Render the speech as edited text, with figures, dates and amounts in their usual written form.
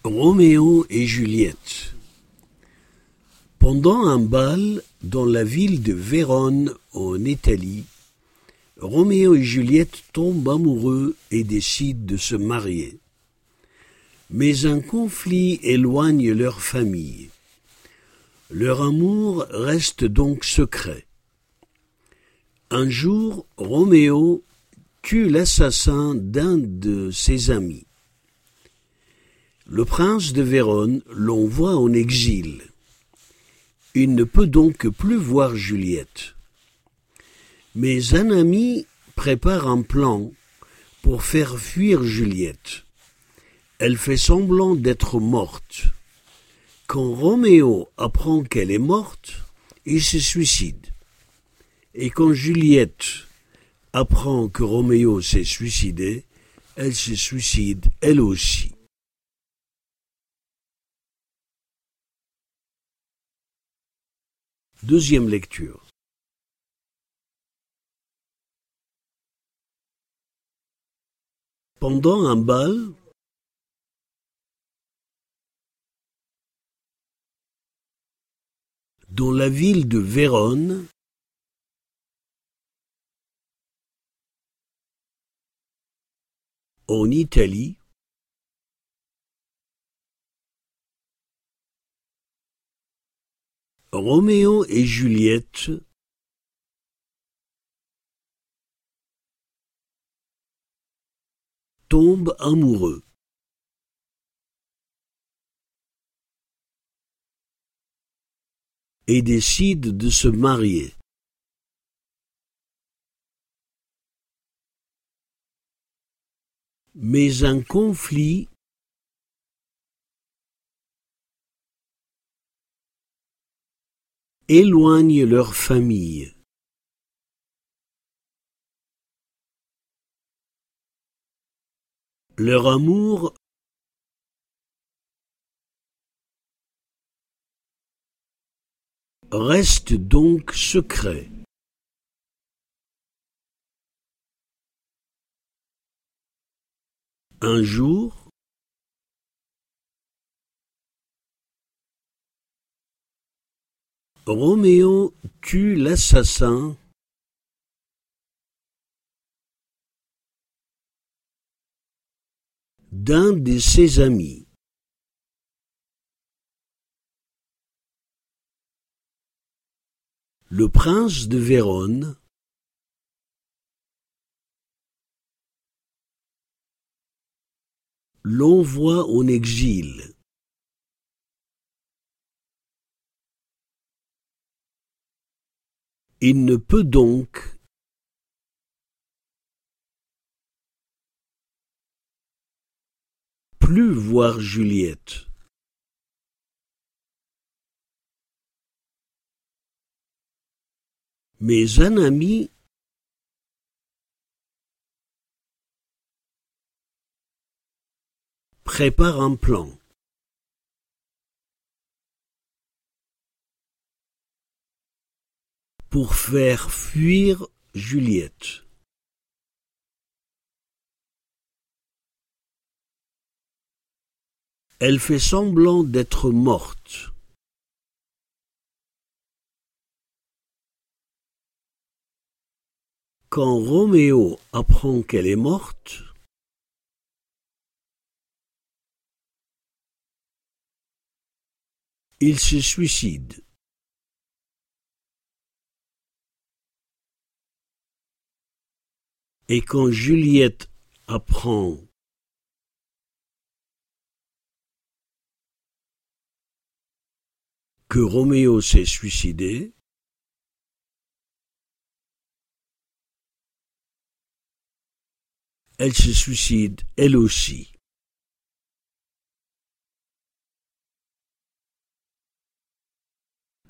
Roméo et Juliette. Pendant un bal dans la ville de Vérone, en Italie, Roméo et Juliette tombent amoureux et décident de se marier. Mais un conflit éloigne leur famille. Leur amour reste donc secret. Un jour, Roméo tue l'assassin d'un de ses amis. Le prince de Vérone l'envoie en exil. Il ne peut donc plus voir Juliette. Mais un ami prépare un plan pour faire fuir Juliette. Elle fait semblant d'être morte. Quand Roméo apprend qu'elle est morte, il se suicide. Et quand Juliette apprend que Roméo s'est suicidé, elle se suicide elle aussi. Deuxième lecture. Pendant un bal, dans la ville de Vérone, en Italie, Roméo et Juliette tombent amoureux. Et décident de se marier. Mais un conflit éloigne leur famille. Leur amour reste donc secret. Un jour, Roméo tue l'assassin d'un de ses amis. Le prince de Vérone l'envoie en exil. Il ne peut donc plus voir Juliette. Mais un ami prépare un plan. Pour faire fuir Juliette. Elle fait semblant d'être morte. Quand Roméo apprend qu'elle est morte, il se suicide. Et quand Juliette apprend que Roméo s'est suicidé, elle se suicide elle aussi.